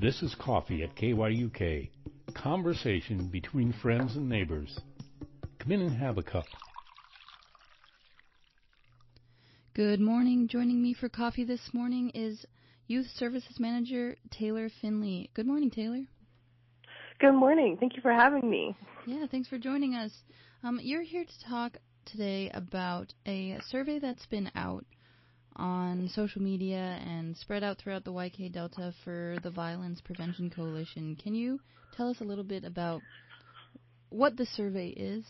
This is Coffee at KYUK. Conversation between friends and neighbors. Come in and have a cup. Good morning. Joining me for coffee this morning is Youth Services Manager Taylor Finley. Good morning, Taylor. Good morning. Thank you for having me. Yeah, thanks for joining us. You're here to talk today about a survey that's been out on social media and spread out throughout the YK Delta for the Violence Prevention Coalition. Can you tell us a little bit about what the survey is?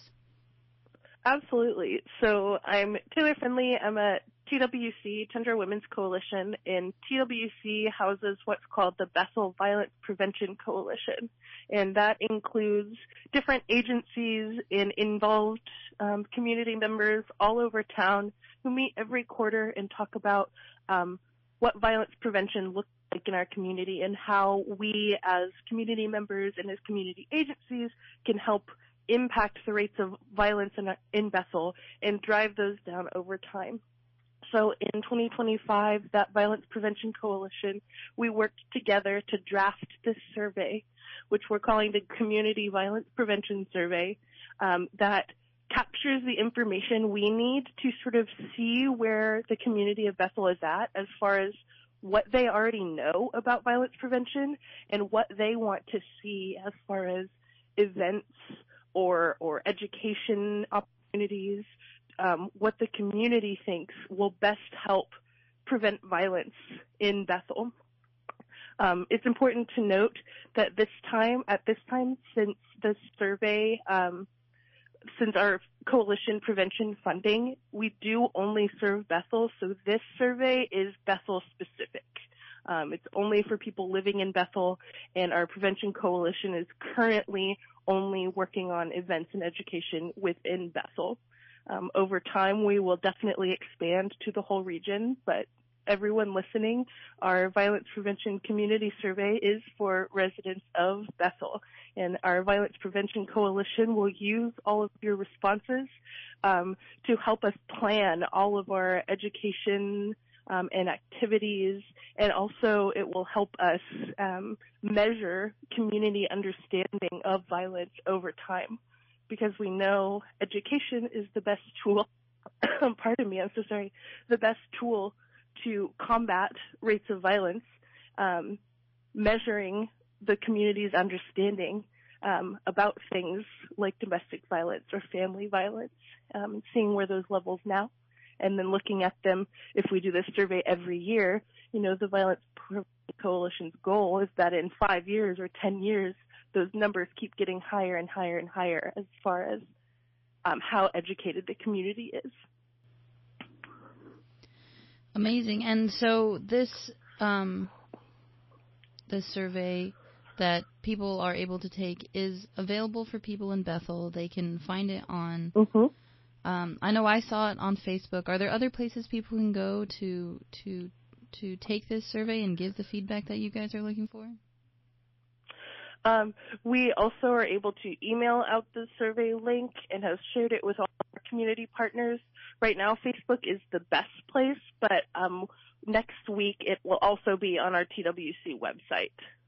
Absolutely. So I'm Taylor Finley. I'm at TWC, Tundra Women's Coalition, and TWC houses what's called the Bethel Violence Prevention Coalition. And that includes different agencies and involved community members all over town who meet every quarter and talk about what violence prevention looks like in our community and how we as community members and as community agencies can help impact the rates of violence in Bethel and drive those down over time. So in 2025, that Violence Prevention Coalition, we worked together to draft this survey, which we're calling the Community Violence Prevention Survey, that captures the information we need to sort of see where the community of Bethel is at as far as what they already know about violence prevention and what they want to see as far as events or education opportunities, what the community thinks will best help prevent violence in Bethel. It's important to note that at this time, since the survey, since our coalition prevention funding, we do only serve Bethel, so this survey is Bethel specific. It's only for people living in Bethel, and our prevention coalition is currently only working on events and education within Bethel. Over time, we will definitely expand to the whole region, but everyone listening, our Violence Prevention Community Survey is for residents of Bethel, and our Violence Prevention Coalition will use all of your responses to help us plan all of our education and activities, and also it will help us measure community understanding of violence over time, because we know education is the best tool, the best tool to combat rates of violence, measuring the community's understanding about things like domestic violence or family violence, seeing where those levels now, and then looking at them. If we do this survey every year, the Violence Prevention Coalition's goal is that in 5 years or 10 years, those numbers keep getting higher and higher and higher as far as how educated the community is. Amazing. And so this survey that people are able to take is available for people in Bethel. They can find it on. Mm-hmm. I know I saw it on Facebook. Are there other places people can go to take this survey and give the feedback that you guys are looking for? We also are able to email out the survey link and have shared it with all our community partners. Right now, Facebook is the best place, but next week it will also be on our TWC website.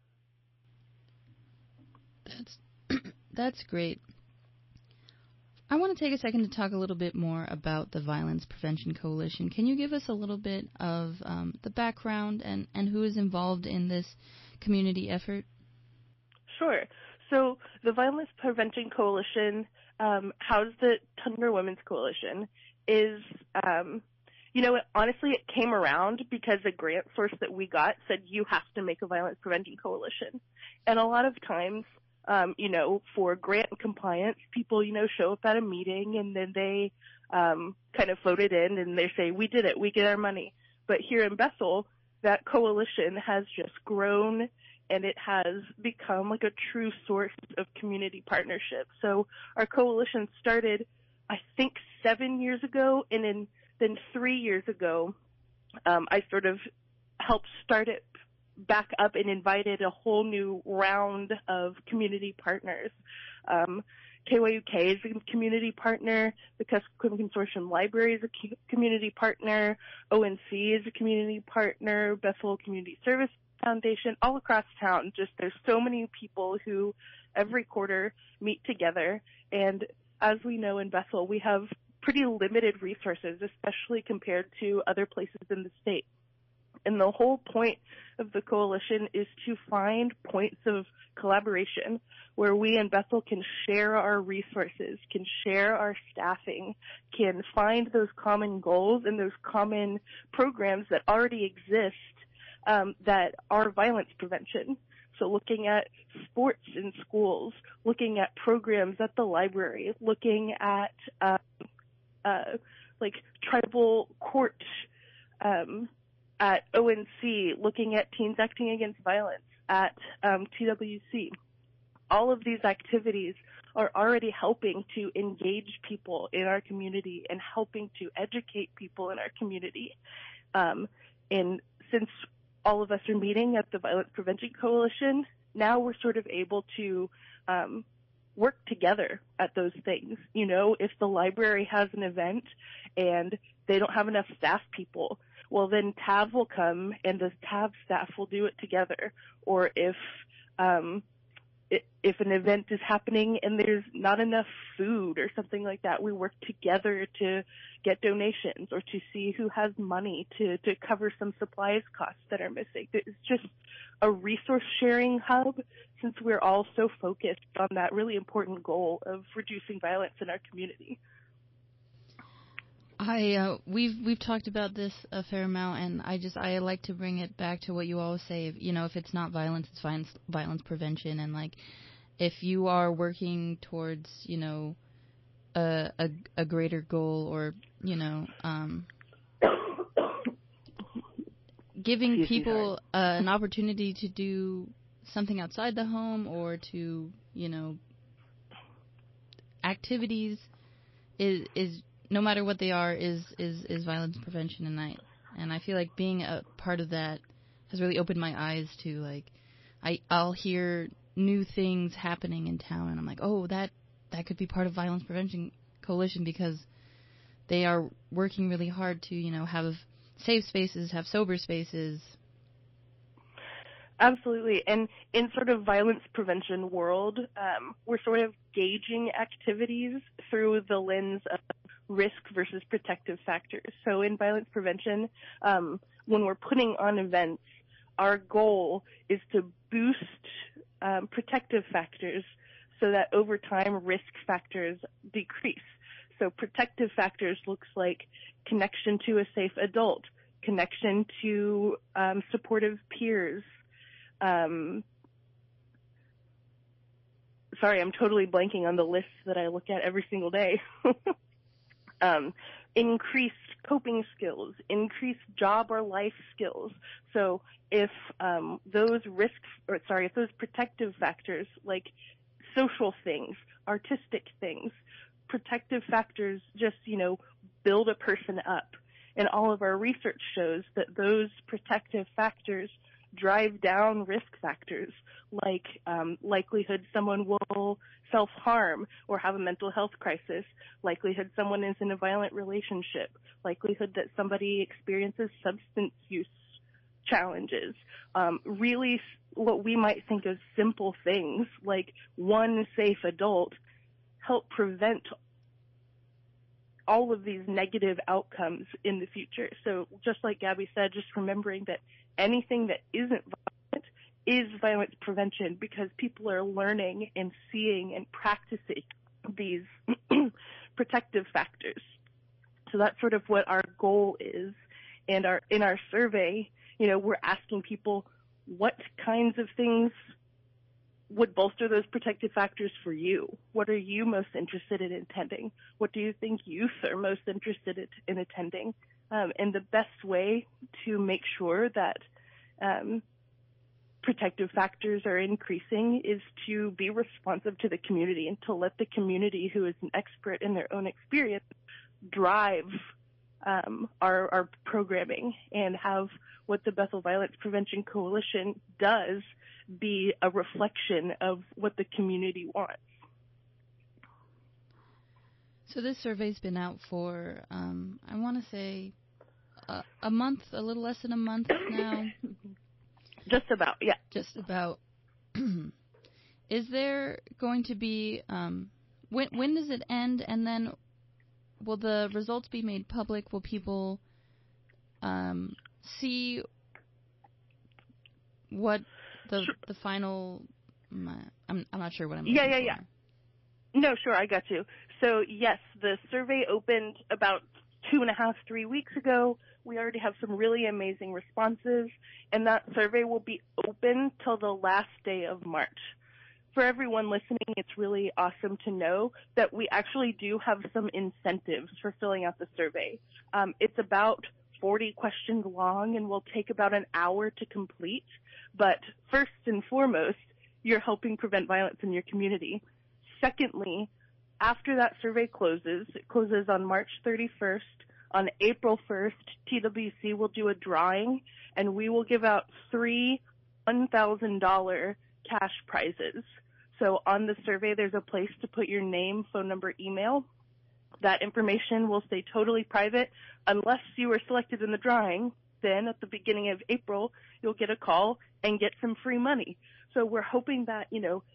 That's great. I want to take a second to talk a little bit more about the Violence Prevention Coalition. Can you give us a little bit of the background and who is involved in this community effort? Sure. So the Violence Prevention Coalition, housed the Tundra Women's Coalition, is, honestly, it came around because a grant source that we got said you have to make a Violence Prevention Coalition. And a lot of times, for grant compliance, people, show up at a meeting and then they kind of vote it in and they say, we did it, we get our money. But here in Bethel, that coalition has just grown and it has become like a true source of community partnership. So our coalition started, I think, 7 years ago, and then 3 years ago, I sort of helped start it back up and invited a whole new round of community partners. KYUK is a community partner. The Kuskokwim Consortium Library is a community partner. ONC is a community partner. Bethel Community Service Foundation, all across town. Just there's so many people who every quarter meet together. And as we know in Bethel, we have pretty limited resources, especially compared to other places in the state. And the whole point of the coalition is to find points of collaboration where we in Bethel can share our resources, can share our staffing, can find those common goals and those common programs that already exist that are violence prevention. So looking at sports in schools, looking at programs at the library, looking at like tribal court at ONC, looking at Teens Acting Against Violence at TWC. All of these activities are already helping to engage people in our community and helping to educate people in our community. And since all of us are meeting at the Violence Prevention Coalition, now we're sort of able to work together at those things. You know, if the library has an event and they don't have enough staff people, well, then TAV will come and the TAV staff will do it together. Or if an event is happening and there's not enough food or something like that, we work together to get donations or to see who has money to cover some supplies costs that are missing. It's just a resource sharing hub since we're all so focused on that really important goal of reducing violence in our community. We've talked about this a fair amount, and I like to bring it back to what you always say. You know, if it's not violence, it's violence prevention, and like if you are working towards, you know, a greater goal, or you know, giving people an opportunity to do something outside the home or to, you know, activities is no matter what they are, is violence prevention. And I feel like being a part of that has really opened my eyes to, like, I'll hear new things happening in town, and I'm like, oh, that could be part of Violence Prevention Coalition, because they are working really hard to, you know, have safe spaces, have sober spaces. Absolutely. And in sort of violence prevention world, we're sort of gauging activities through the lens of risk versus protective factors. So in violence prevention, when we're putting on events, our goal is to boost protective factors so that over time risk factors decrease. So protective factors looks like connection to a safe adult, connection to supportive peers. Sorry, I'm totally blanking on the lists that I look at every single day. Increased coping skills, increased job or life skills. So if those protective factors like social things, artistic things, protective factors just, you know, build a person up. And all of our research shows that those protective factors drive down risk factors like likelihood someone will self-harm or have a mental health crisis, likelihood someone is in a violent relationship, likelihood that somebody experiences substance use challenges. Really what we might think of simple things like one safe adult help prevent all of these negative outcomes in the future. So just like Gabby said, just remembering that anything that isn't violent is violence prevention, because people are learning and seeing and practicing these protective factors. So that's sort of what our goal is. And in our survey, you know, we're asking people what kinds of things would bolster those protective factors for you. What are you most interested in attending? What do you think youth are most interested in attending? And the best way to make sure that protective factors are increasing is to be responsive to the community and to let the community, who is an expert in their own experience, drive our programming, and have what the Bethel Violence Prevention Coalition does be a reflection of what the community wants. So this survey's been out for, I want to say, a month, a little less than a month now. Just about, yeah. Just about. Is there going to be, when does it end, and then will the results be made public? Will people see what the final, I'm not sure what I'm looking for. Yeah. No, sure, I got you. So, yes, the survey opened about 2.5, 3 weeks ago. We already have some really amazing responses, and that survey will be open till the last day of March. For everyone listening, it's really awesome to know that we actually do have some incentives for filling out the survey. It's about 40 questions long and will take about an hour to complete. But first and foremost, you're helping prevent violence in your community. Secondly, after that survey it closes on March 31st. On April 1st, TWC will do a drawing, and we will give out 3 $1,000 cash prizes. So on the survey, there's a place to put your name, phone number, email. That information will stay totally private unless you were selected in the drawing. Then at the beginning of April, you'll get a call and get some free money. So we're hoping that,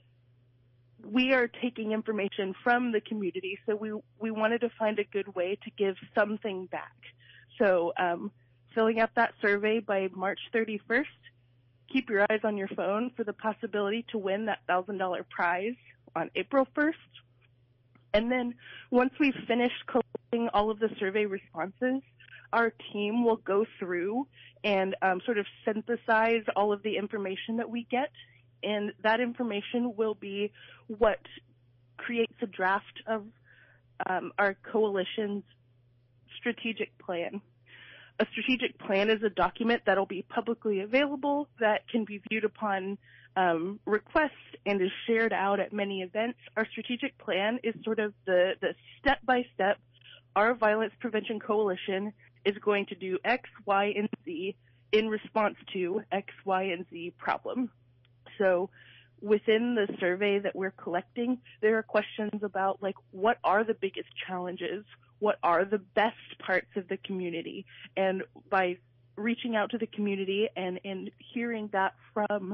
we are taking information from the community, so we wanted to find a good way to give something back. So filling out that survey by March 31st, keep your eyes on your phone for the possibility to win that $1,000 prize on April 1st. And then once we've finished collecting all of the survey responses, our team will go through and sort of synthesize all of the information that we get. And that information will be what creates a draft of our coalition's strategic plan. A strategic plan is a document that will be publicly available, that can be viewed upon request, and is shared out at many events. Our strategic plan is sort of the step-by-step. Our Violence Prevention Coalition is going to do X, Y, and Z in response to X, Y, and Z problem. So within the survey that we're collecting, there are questions about, like, what are the biggest challenges? What are the best parts of the community? And by reaching out to the community and hearing that from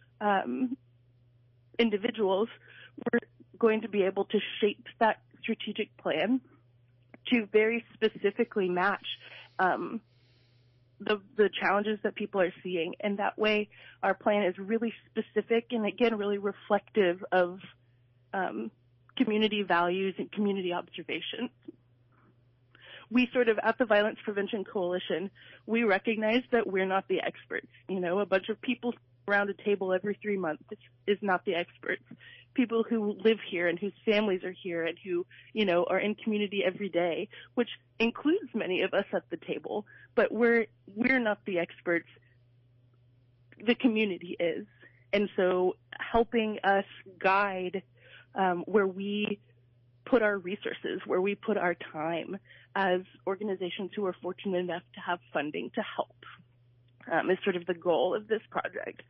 individuals, we're going to be able to shape that strategic plan to very specifically match the challenges that people are seeing. And that way our plan is really specific and, again, really reflective of community values and community observations. We sort of, at the Violence Prevention Coalition, we recognize that we're not the experts. A bunch of people around a table every 3 months is not the experts. People who live here and whose families are here and who, are in community every day, which includes many of us at the table, but we're not the experts. The community is. And so helping us guide where we put our resources, where we put our time as organizations who are fortunate enough to have funding to help is sort of the goal of this project.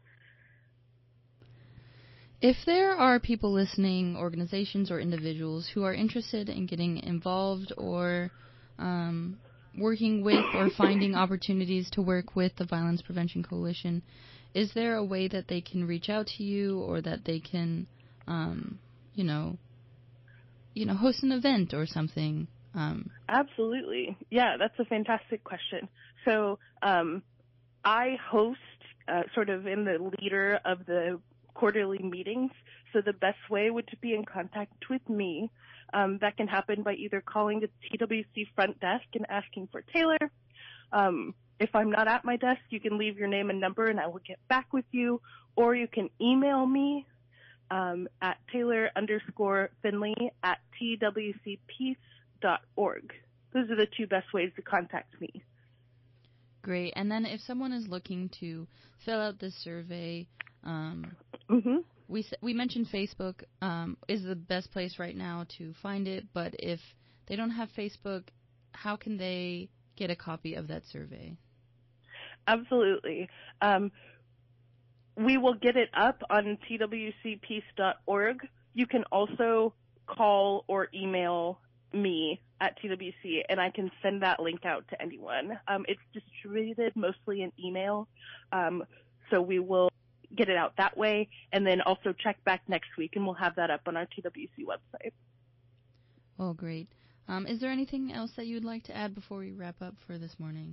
If there are people listening, organizations or individuals who are interested in getting involved or working with or finding opportunities to work with the Violence Prevention Coalition, is there a way that they can reach out to you, or that they can, host an event or something? Absolutely. Yeah, that's a fantastic question. So I host sort of in the leader of the quarterly meetings, so the best way would to be in contact with me. That can happen by either calling the TWC front desk and asking for Taylor. If I'm not at my desk, you can leave your name and number and I will get back with you, or you can email me at Taylor_Finley@twcpeace.org. Those are the 2 best ways to contact me. Great. And then if someone is looking to fill out this survey, we mentioned Facebook is the best place right now to find it, but if they don't have Facebook, how can they get a copy of that survey? Absolutely. We will get it up on twcpeace.org. You can also call or email me at TWC, and I can send that link out to anyone. It's distributed mostly in email. So we will get it out that way, and then also check back next week, and we'll have that up on our TWC website. Oh, great. Is there anything else that you would like to add before we wrap up for this morning?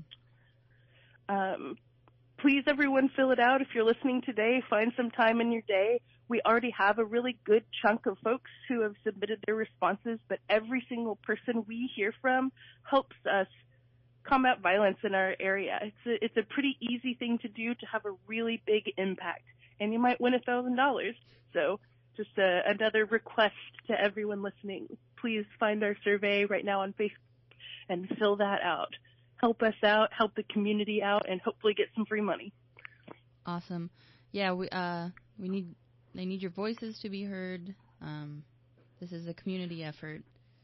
Please, everyone, fill it out. If you're listening today, find some time in your day. We already have a really good chunk of folks who have submitted their responses, but every single person we hear from helps us combat violence in our area. It's a pretty easy thing to do to have a really big impact, and you might win $1,000. So just another request to everyone listening. Please find our survey right now on Facebook and fill that out. Help us out, help the community out, and hopefully get some free money. Awesome. Yeah, they need your voices to be heard. This is a community effort.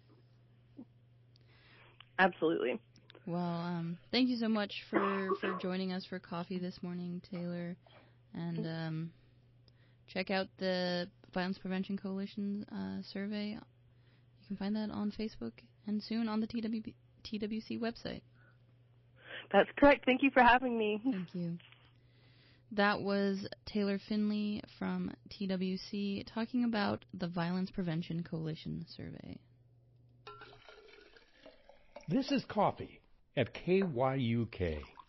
Absolutely. Well, thank you so much for joining us for coffee this morning, Taylor. And check out the Violence Prevention Coalition survey. You can find that on Facebook and soon on the TWC website. That's correct. Thank you for having me. Thank you. That was Taylor Finley from TWC talking about the Violence Prevention Coalition survey. This is Coffee at KYUK.